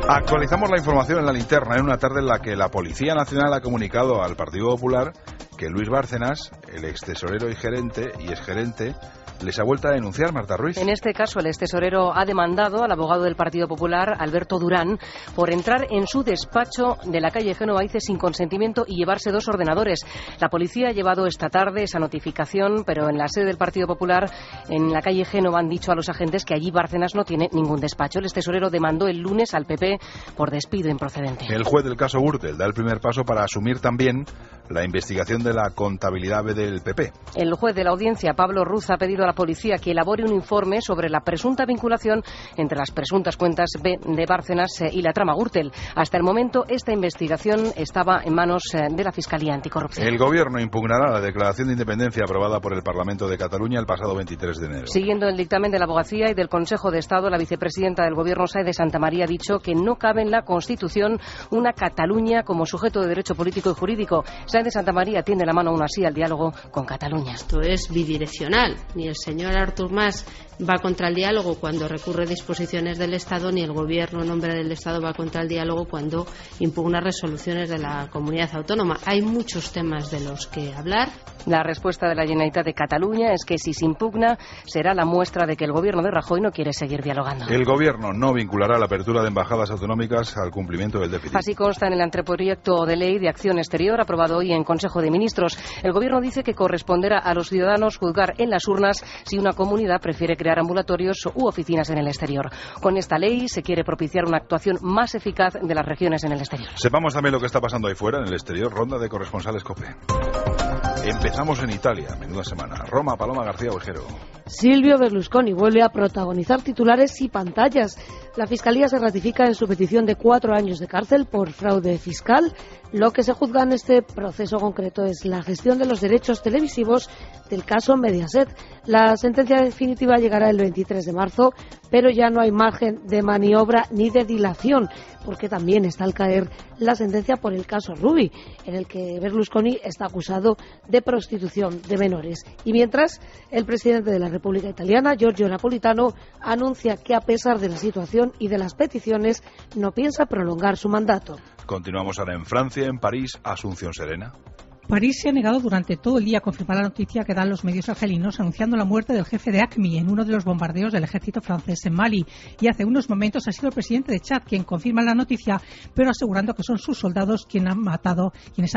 Actualizamos la información en la linterna en una tarde en la que la Policía Nacional ha comunicado al Partido Popular que Luis Bárcenas, el extesorero y exgerente, les ha vuelto a denunciar, Marta Ruiz. En este caso, el extesorero ha demandado al abogado del Partido Popular, Alberto Durán, por entrar en su despacho de la calle Génova sin consentimiento y llevarse 2 ordenadores. La policía ha llevado esta tarde esa notificación, pero en la sede del Partido Popular, en la calle Génova, han dicho a los agentes que allí Bárcenas no tiene ningún despacho. El extesorero demandó el lunes al PP por despido improcedente. El juez del caso Gürtel da el primer paso para asumir también la investigación de la contabilidad B del PP. El juez de la audiencia, Pablo Ruz, ha pedido a la policía que elabore un informe sobre la presunta vinculación entre las presuntas cuentas B de Bárcenas y la trama Gürtel. Hasta el momento, esta investigación estaba en manos de la Fiscalía Anticorrupción. El Gobierno impugnará la declaración de independencia aprobada por el Parlamento de Cataluña el pasado 23 de enero. Siguiendo el dictamen de la Abogacía y del Consejo de Estado, la vicepresidenta del Gobierno, Sáenz de Santamaría, ha dicho que no cabe en la Constitución una Cataluña como sujeto de derecho político y jurídico. Sáenz de Santamaría tiende la mano aún así al diálogo con Cataluña. Esto es bidireccional. Ni el señor Artur Mas va contra el diálogo cuando recurre disposiciones del Estado, ni el Gobierno en nombre del Estado va contra el diálogo cuando impugna resoluciones de la comunidad autónoma. Hay muchos temas de los que hablar. La respuesta de la Generalitat de Cataluña es que si se impugna será la muestra de que el Gobierno de Rajoy no quiere seguir dialogando. El Gobierno no vinculará la apertura de embajadas autonómicas al cumplimiento del déficit. Así consta en el anteproyecto de ley de acción exterior aprobado hoy en Consejo de Ministros. El Gobierno dice que corresponderá a los ciudadanos juzgar en las urnas si una comunidad prefiere crear ambulatorios u oficinas en el exterior. Con esta ley se quiere propiciar una actuación más eficaz de las regiones en el exterior. Sepamos también lo que está pasando ahí fuera, en el exterior. Ronda de corresponsales COPE. Empezamos en Italia, menuda semana. Roma, Paloma García Ovejero. Silvio Berlusconi vuelve a protagonizar titulares y pantallas. La Fiscalía se ratifica en su petición de 4 años de cárcel por fraude fiscal. Lo que se juzga en este proceso concreto es la gestión de los derechos televisivos del caso Mediaset. La sentencia definitiva llegará el 23 de marzo, pero ya no hay margen de maniobra ni de dilación, porque también está al caer la sentencia por el caso Ruby, en el que Berlusconi está acusado de prostitución de menores. Y mientras, el presidente de la República Italiana, Giorgio Napolitano, anuncia que a pesar de la situación y de las peticiones, no piensa prolongar su mandato. Continuamos ahora en Francia, en París, Asunción Serena. París se ha negado durante todo el día a confirmar la noticia que dan los medios argelinos anunciando la muerte del jefe de AQMI en uno de los bombardeos del ejército francés en Mali. Y hace unos momentos ha sido el presidente de Chad quien confirma la noticia, pero asegurando que son sus soldados quienes han matado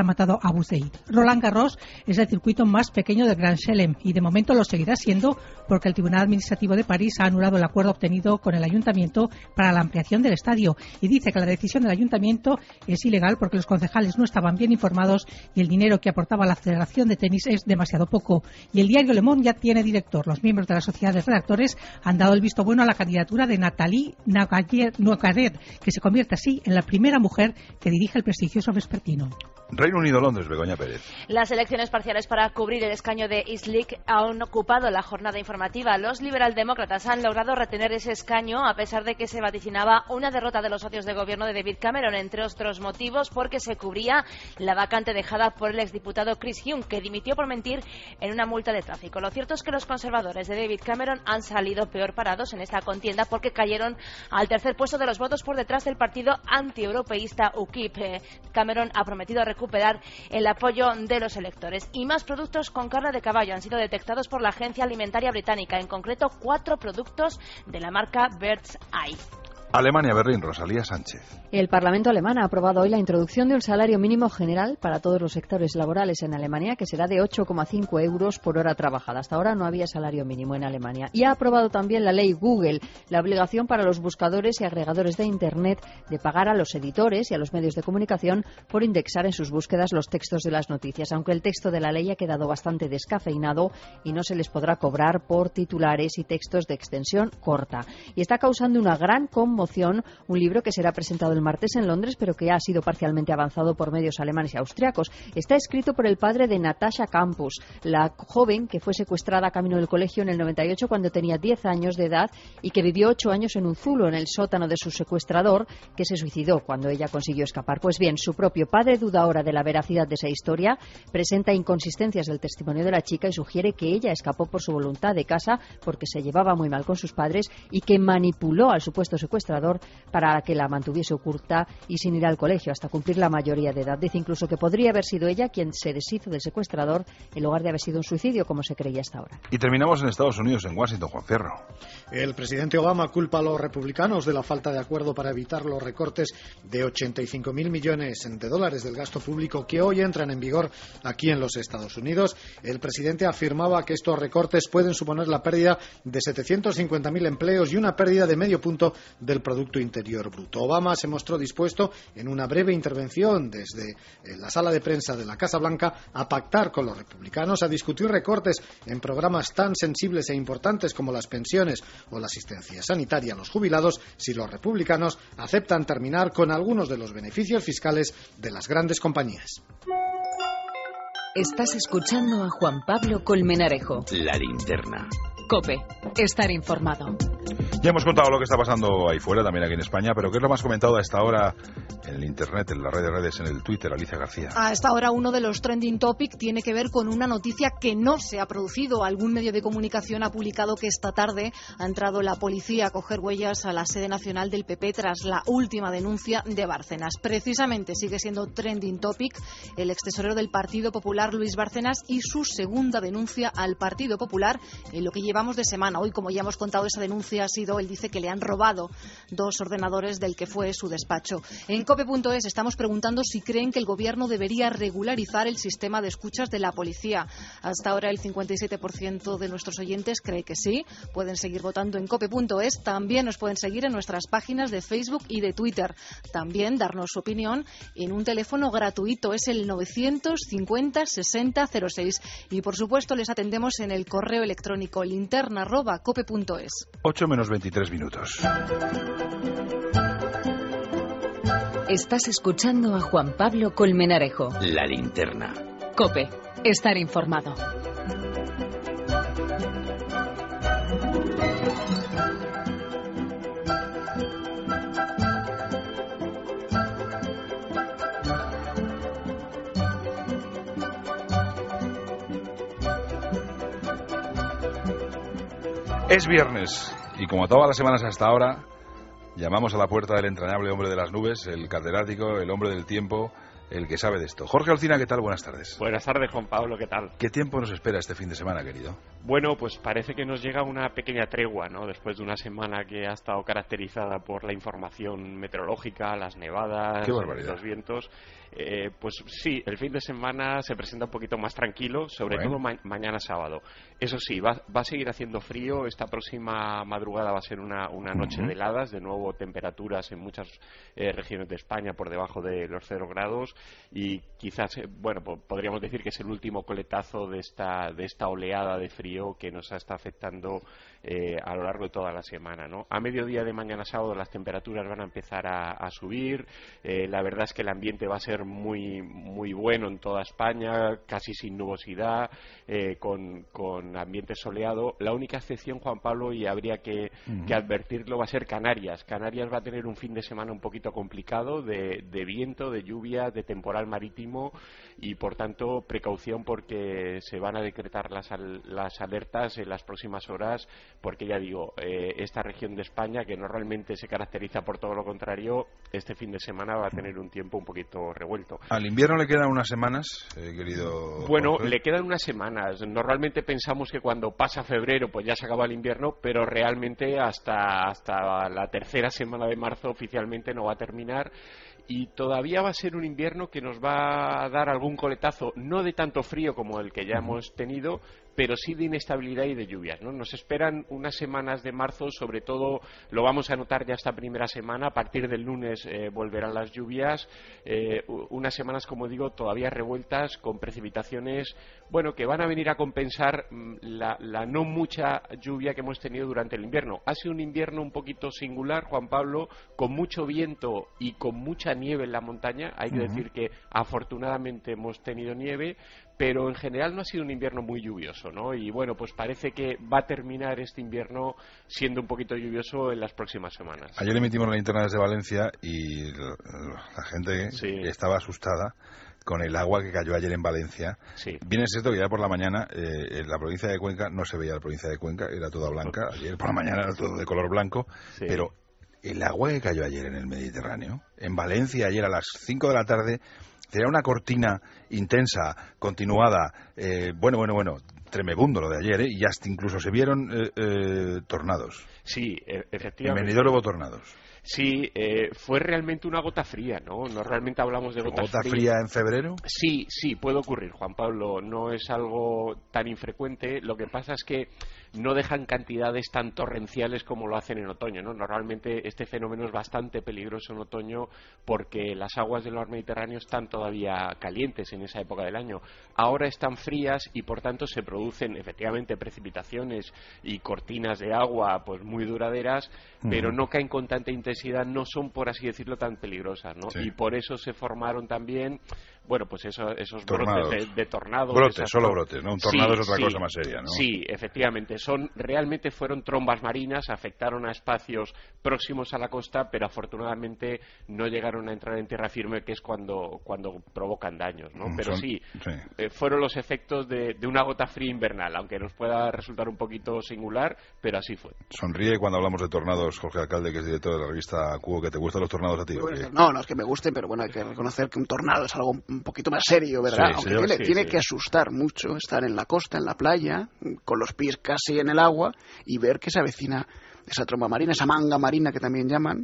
a Abu Zaid. Roland Garros es el circuito más pequeño del Grand Chelem y de momento lo seguirá siendo porque el Tribunal Administrativo de París ha anulado el acuerdo obtenido con el ayuntamiento para la ampliación del estadio y dice que la decisión del ayuntamiento es ilegal porque los concejales no estaban bien informados y el dinero que aportaba la Federación de Tenis es demasiado poco. Y el diario Le Monde ya tiene director. Los miembros de la sociedad de redactores han dado el visto bueno a la candidatura de Nathalie Naugaret, que se convierte así en la primera mujer que dirige el prestigioso vespertino. Reino Unido, Londres, Begoña Pérez. Las elecciones parciales para cubrir el escaño de East League han ocupado la jornada informativa. Los liberaldemócratas han logrado retener ese escaño a pesar de que se vaticinaba una derrota de los socios de gobierno de David Cameron, entre otros motivos porque se cubría la vacante dejada por el exdiputado Chris Huhne, que dimitió por mentir en una multa de tráfico. Lo cierto es que los conservadores de David Cameron han salido peor parados en esta contienda porque cayeron al tercer puesto de los votos por detrás del partido antieuropeísta UKIP. Cameron ha prometido recuperar el apoyo de los electores. Y más productos con carne de caballo han sido detectados por la Agencia Alimentaria Británica, en concreto 4 productos de la marca Bird's Eye. Alemania, Berlín, Rosalía Sánchez. El Parlamento alemán ha aprobado hoy la introducción de un salario mínimo general para todos los sectores laborales en Alemania, que será de 8,5 euros por hora trabajada. Hasta ahora no había salario mínimo en Alemania. Y ha aprobado también la ley Google, la obligación para los buscadores y agregadores de Internet de pagar a los editores y a los medios de comunicación por indexar en sus búsquedas los textos de las noticias, aunque el texto de la ley ha quedado bastante descafeinado y no se les podrá cobrar por titulares y textos de extensión corta. Y está causando una gran conmoción un libro que será presentado el martes en Londres, pero que ha sido parcialmente avanzado por medios alemanes y austriacos. Está escrito por el padre de Natasha Campus, la joven que fue secuestrada camino del colegio en el 98 cuando tenía 10 años de edad y que vivió 8 años en un zulo en el sótano de su secuestrador, que se suicidó cuando ella consiguió escapar. Pues bien, su propio padre duda ahora de la veracidad de esa historia, presenta inconsistencias del testimonio de la chica y sugiere que ella escapó por su voluntad de casa porque se llevaba muy mal con sus padres y que manipuló al supuesto secuestrador secuestrador para que la mantuviese oculta y sin ir al colegio hasta cumplir la mayoría de edad. Dice incluso que podría haber sido ella quien se deshizo del secuestrador en lugar de haber sido un suicidio, como se creía hasta ahora. Y terminamos en Estados Unidos, en Washington, Juan Fierro. El presidente Obama culpa a los republicanos de la falta de acuerdo para evitar los recortes de 85.000 millones de dólares del gasto público que hoy entran en vigor aquí en los Estados Unidos. El presidente afirmaba que estos recortes pueden suponer la pérdida de 750.000 empleos y una pérdida de medio punto del Producto Interior Bruto. Obama se mostró dispuesto, en una breve intervención desde la sala de prensa de la Casa Blanca, a pactar con los republicanos, a discutir recortes en programas tan sensibles e importantes como las pensiones o la asistencia sanitaria a los jubilados, si los republicanos aceptan terminar con algunos de los beneficios fiscales de las grandes compañías. Estás escuchando a Juan Pablo Colmenarejo. La Linterna. COPE. Estar informado. Ya hemos contado lo que está pasando ahí fuera, también aquí en España, pero ¿qué es lo más comentado a esta hora en el Internet, en las redes, en el Twitter? Alicia García. A esta hora uno de los trending topic tiene que ver con una noticia que no se ha producido. Algún medio de comunicación ha publicado que esta tarde ha entrado la policía a coger huellas a la sede nacional del PP tras la última denuncia de Bárcenas. Precisamente sigue siendo trending topic el extesorero del Partido Popular, Luis Bárcenas, y su segunda denuncia al Partido Popular en lo que llevamos de semana. Hoy, como ya hemos contado, esa denuncia ha sido, él dice que le han robado 2 ordenadores del que fue su despacho. En COPE.es estamos preguntando si creen que el Gobierno debería regularizar el sistema de escuchas de la policía. Hasta ahora el 57% de nuestros oyentes cree que sí. Pueden seguir votando en COPE.es. También nos pueden seguir en nuestras páginas de Facebook y de Twitter. También darnos su opinión en un teléfono gratuito. Es el 950 60 06. Y por supuesto les atendemos en el correo electrónico linterna@cope.es. 8 menos 23 minutos. Estás escuchando a Juan Pablo Colmenarejo. La Linterna. COPE. Estar informado. Es viernes y como todas las semanas hasta ahora, llamamos a la puerta del entrañable hombre de las nubes, el catedrático, el hombre del tiempo, el que sabe de esto. Jorge Alcina, ¿qué tal? Buenas tardes. Buenas tardes, Juan Pablo, ¿qué tal? ¿Qué tiempo nos espera este fin de semana, querido? Bueno, pues parece que nos llega una pequeña tregua, ¿no? Después de una semana que ha estado caracterizada por la información meteorológica, las nevadas, los vientos. Pues sí, el fin de semana se presenta un poquito más tranquilo, sobre todo mañana sábado. Eso sí, va a seguir haciendo frío. Esta próxima madrugada va a ser una noche de heladas, de nuevo temperaturas en muchas regiones de España por debajo de los 0 grados y quizás, bueno, podríamos decir que es el último coletazo de esta oleada de frío que nos está afectando a lo largo de toda la semana, ¿no? A mediodía de mañana sábado las temperaturas van a empezar a subir. La verdad es que el ambiente va a ser muy muy bueno en toda España, casi sin nubosidad, con ambiente soleado. La única excepción, Juan Pablo, y habría que advertirlo, va a ser Canarias. Canarias va a tener un fin de semana un poquito complicado de viento, de lluvia, de temporal marítimo y por tanto precaución porque se van a decretar las alertas en las próximas horas porque ya digo, esta región de España que normalmente se caracteriza por todo lo contrario, este fin de semana va a tener un tiempo un poquito revuelto. ¿Al invierno le quedan unas semanas, querido? Bueno, Jorge? le quedan unas semanas. Normalmente pensamos que cuando pasa febrero pues ya se acaba el invierno, pero realmente hasta la tercera semana de marzo oficialmente no va a terminar. Y todavía va a ser un invierno que nos va a dar algún coletazo, no de tanto frío como el que ya hemos tenido, pero sí de inestabilidad y de lluvias, ¿no? Nos esperan unas semanas de marzo, sobre todo lo vamos a notar ya esta primera semana, a partir del lunes volverán las lluvias, unas semanas, como digo, todavía revueltas, con precipitaciones, bueno, que van a venir a compensar la no mucha lluvia que hemos tenido durante el invierno. Ha sido un invierno un poquito singular, Juan Pablo, con mucho viento y con mucha nieve en la montaña. Hay que decir que afortunadamente hemos tenido nieve, pero en general no ha sido un invierno muy lluvioso, ¿no? Y bueno, pues parece que va a terminar este invierno siendo un poquito lluvioso en las próximas semanas. Ayer emitimos la linterna desde Valencia y la gente estaba asustada con el agua que cayó ayer en Valencia. Sí. Bien es cierto que ya por la mañana en la provincia de Cuenca no se veía la provincia de Cuenca, era toda blanca. Ayer por la mañana era todo de color blanco, pero El agua que cayó ayer en el Mediterráneo, en Valencia ayer a las 5 de la tarde, tenía una cortina intensa, continuada, bueno, tremebundo lo de ayer, y hasta incluso se vieron tornados. Sí, efectivamente. En Benidorm hubo tornados. Sí, fue realmente una gota fría, ¿no? Normalmente hablamos de gotas ¿Gota fría en febrero? Sí, puede ocurrir, Juan Pablo. No es algo tan infrecuente. Lo que pasa es que no dejan cantidades tan torrenciales como lo hacen en otoño, ¿no? Normalmente este fenómeno es bastante peligroso en otoño porque las aguas del mar Mediterráneo están todavía calientes en esa época del año. Ahora están frías y por tanto se producen efectivamente precipitaciones y cortinas de agua pues muy duraderas, pero no caen con tanta intensidad, no son, por así decirlo, tan peligrosas, ¿no? Sí. Y por eso se formaron también, bueno, pues esos brotes de tornados. Brotes, solo brotes, ¿no? Un tornado es otra cosa más seria, ¿no? Sí, efectivamente. Realmente fueron trombas marinas, afectaron a espacios próximos a la costa, pero afortunadamente no llegaron a entrar en tierra firme, que es cuando provocan daños, ¿no? Pero fueron los efectos de una gota fría invernal, aunque nos pueda resultar un poquito singular, pero así fue. Sonríe cuando hablamos de tornados, Jorge Alcalde, que es director de la revista Cubo. ¿Que te gustan los tornados a ti? No es que me gusten, pero bueno, hay que reconocer que un tornado es algo un poquito más serio, ¿verdad? Aunque tiene que asustar mucho estar en la costa, en la playa, con los pies casi en el agua y ver que se avecina esa tromba marina, esa manga marina que también llaman,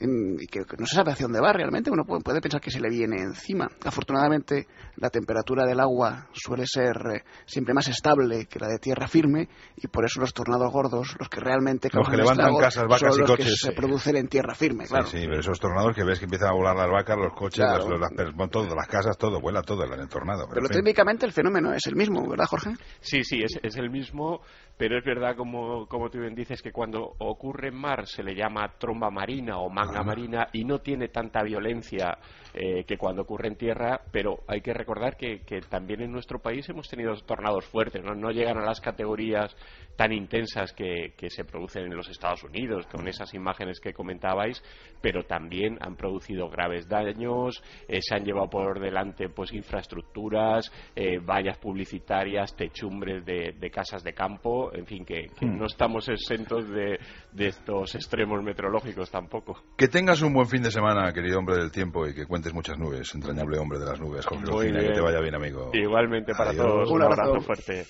y que no se sabe hacia dónde va realmente. Uno puede pensar que se le viene encima. Afortunadamente la temperatura del agua suele ser siempre más estable que la de tierra firme, y por eso los tornados gordos, los que realmente los que levantan casas, vacas son y los coches, que se producen en tierra firme, claro. Sí, pero esos tornados que ves que empiezan a volar las vacas, los coches, todo, las casas, todo, vuela todo en el tornado. Pero técnicamente el fenómeno es el mismo, ¿verdad, Jorge? Sí, es el mismo, pero es verdad, como tú bien dices, que cuando ocurre en mar se le llama tromba marina o manga marina y no tiene tanta violencia que cuando ocurre en tierra, pero hay que recordar que también en nuestro país hemos tenido tornados fuertes, no llegan a las categorías tan intensas que se producen en los Estados Unidos, con esas imágenes que comentabais, pero también han producido graves daños, se han llevado por delante pues infraestructuras, vallas publicitarias, techumbres de casas de campo, en fin, que no estamos exentos de estos extremos meteorológicos tampoco. Que tengas un buen fin de semana, querido hombre del tiempo, y que cuentes muchas nubes, entrañable hombre de las nubes, Jorge Lucina, que te vaya bien, amigo. Igualmente para todos, un abrazo fuerte.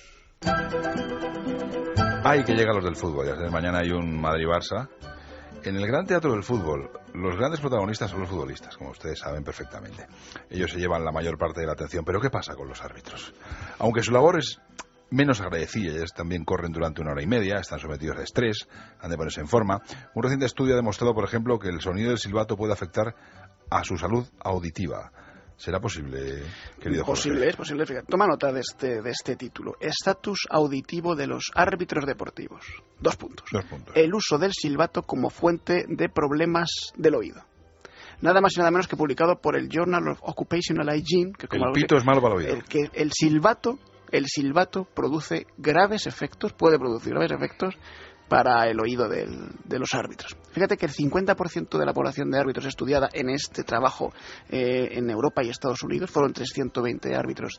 Que llegan los del fútbol, ya sabes, mañana hay un Madrid-Barça. En el gran teatro del fútbol, los grandes protagonistas son los futbolistas, como ustedes saben perfectamente. Ellos se llevan la mayor parte de la atención, pero ¿qué pasa con los árbitros? Aunque su labor es menos agradecida, ellos también corren durante 1 hora y media, están sometidos a estrés, han de ponerse en forma. Un reciente estudio ha demostrado, por ejemplo, que el sonido del silbato puede afectar a su salud auditiva. ¿Será posible, querido Jorge? Es posible. Fíjate, toma nota de este título. Estatus auditivo de los árbitros deportivos. 2 puntos. El uso del silbato como fuente de problemas del oído. Nada más y nada menos que publicado por el Journal of Occupational Hygiene. Que como el pito es malo para el oído. El silbato puede producir graves efectos para el oído de los árbitros. Fíjate que el 50% de la población de árbitros estudiada en este trabajo en Europa y Estados Unidos, fueron 320 árbitros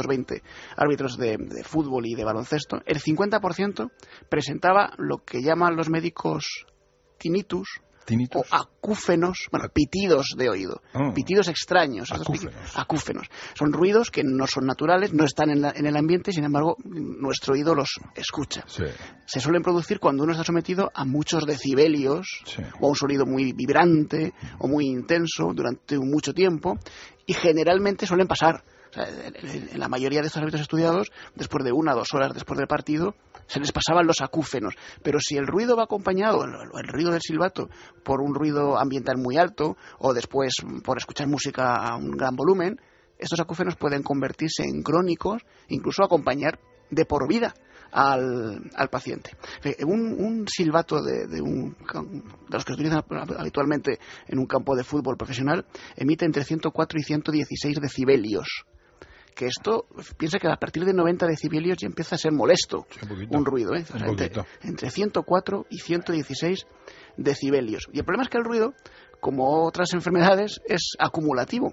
de fútbol y de baloncesto, el 50% presentaba lo que llaman los médicos tinnitus, o acúfenos, pitidos de oído, pitidos extraños, acúfenos. Son ruidos que no son naturales, no están en el ambiente, sin embargo nuestro oído los escucha. Se suelen producir cuando uno está sometido a muchos decibelios, o a un sonido muy vibrante o muy intenso durante mucho tiempo, y generalmente suelen pasar. O sea, en la mayoría de estos árbitros estudiados, después de 1 o 2 horas después del partido, se les pasaban los acúfenos. Pero si el ruido va acompañado, el ruido del silbato, por un ruido ambiental muy alto, o después por escuchar música a un gran volumen, estos acúfenos pueden convertirse en crónicos, incluso acompañar de por vida al paciente. Un silbato de los que se utilizan habitualmente en un campo de fútbol profesional emite entre 104 y 116 decibelios. Que esto, piensa que a partir de 90 decibelios ya empieza a ser molesto, un ruido, o sea, entre 104 y 116 decibelios. Y el problema es que el ruido, como otras enfermedades, es acumulativo.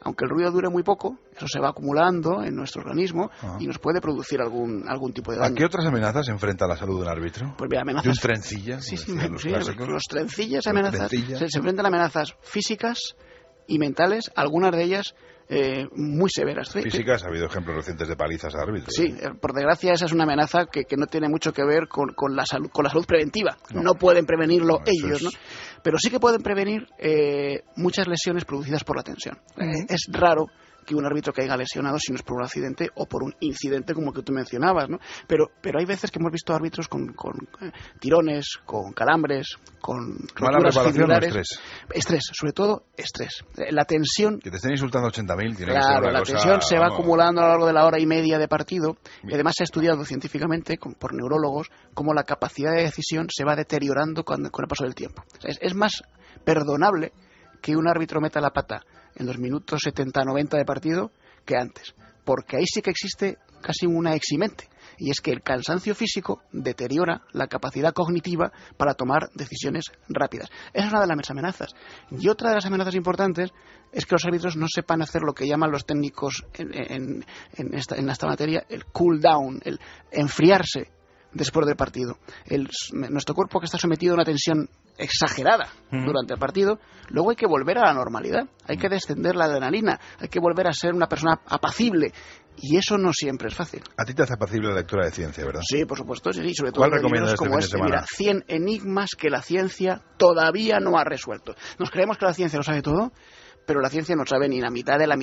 aunque el ruido dure muy poco, eso se va acumulando en nuestro organismo y nos puede producir algún tipo de daño. ¿A qué otras amenazas se enfrenta la salud de un árbitro? Pues mira, amenazas... ¿De un trencilla? Sí, los trencillas amenazas. Se enfrentan a amenazas físicas y mentales, algunas de ellas muy severas. Físicas, ha habido ejemplos recientes de palizas a árbitros. Sí, por desgracia esa es una amenaza que no tiene mucho que ver con la salud preventiva. No pueden prevenirlo ellos, ¿no? Pero sí que pueden prevenir muchas lesiones producidas por la tensión. Es raro que un árbitro caiga lesionado si no es por un accidente o por un incidente como el que tú mencionabas, ¿no? Pero hay veces que hemos visto árbitros con tirones, con calambres, con roturas fibulares. Estrés, sobre todo estrés. La tensión... Que te estén insultando 80.000 tiene que ser una la tensión se va acumulando a lo largo de la hora y media de partido. Y además se ha estudiado científicamente por neurólogos cómo la capacidad de decisión se va deteriorando con el paso del tiempo. O sea, es más perdonable que un árbitro meta la pata en los minutos 70-90 de partido que antes, porque ahí sí que existe casi una eximente, y es que el cansancio físico deteriora la capacidad cognitiva para tomar decisiones rápidas. Esa es una de las amenazas. Y otra de las amenazas importantes es que los árbitros no sepan hacer lo que llaman los técnicos en esta materia el cool down, el enfriarse después del partido. Nuestro cuerpo, que está sometido a una tensión exagerada durante el partido, luego hay que volver a la normalidad, hay que descender la adrenalina, hay que volver a ser una persona apacible, y eso no siempre es fácil. A ti te hace apacible la lectura de ciencia, ¿verdad? Sí, por supuesto, sí, sobre todo ¿Cuál recomiendas como este? Mira, 100 enigmas que la ciencia todavía no ha resuelto. Nos creemos que la ciencia lo sabe todo, pero la ciencia no sabe ni la mitad de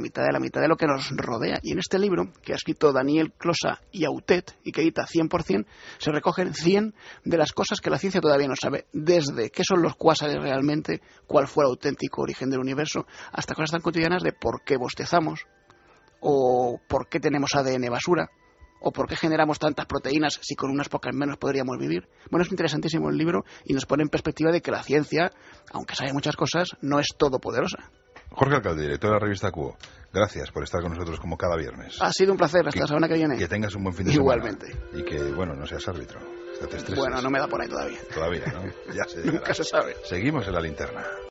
lo que nos rodea. Y en este libro, que ha escrito Daniel Closa y Autet, y que edita 100%, se recogen 100 de las cosas que la ciencia todavía no sabe, desde qué son los cuásares realmente, cuál fue el auténtico origen del universo, hasta cosas tan cotidianas de por qué bostezamos, o por qué tenemos ADN basura, o por qué generamos tantas proteínas si con unas pocas menos podríamos vivir. Bueno, es interesantísimo el libro y nos pone en perspectiva de que la ciencia, aunque sabe muchas cosas, no es todopoderosa. Jorge Alcalde, director de la revista Cuo, gracias por estar con nosotros como cada viernes. Ha sido un placer, hasta la semana que viene. Que tengas un buen fin de semana. Igualmente. Y que, bueno, no seas árbitro. Bueno, no me da por ahí todavía. Todavía, ¿no? Ya se llegará. Nunca se sabe. Seguimos en la linterna.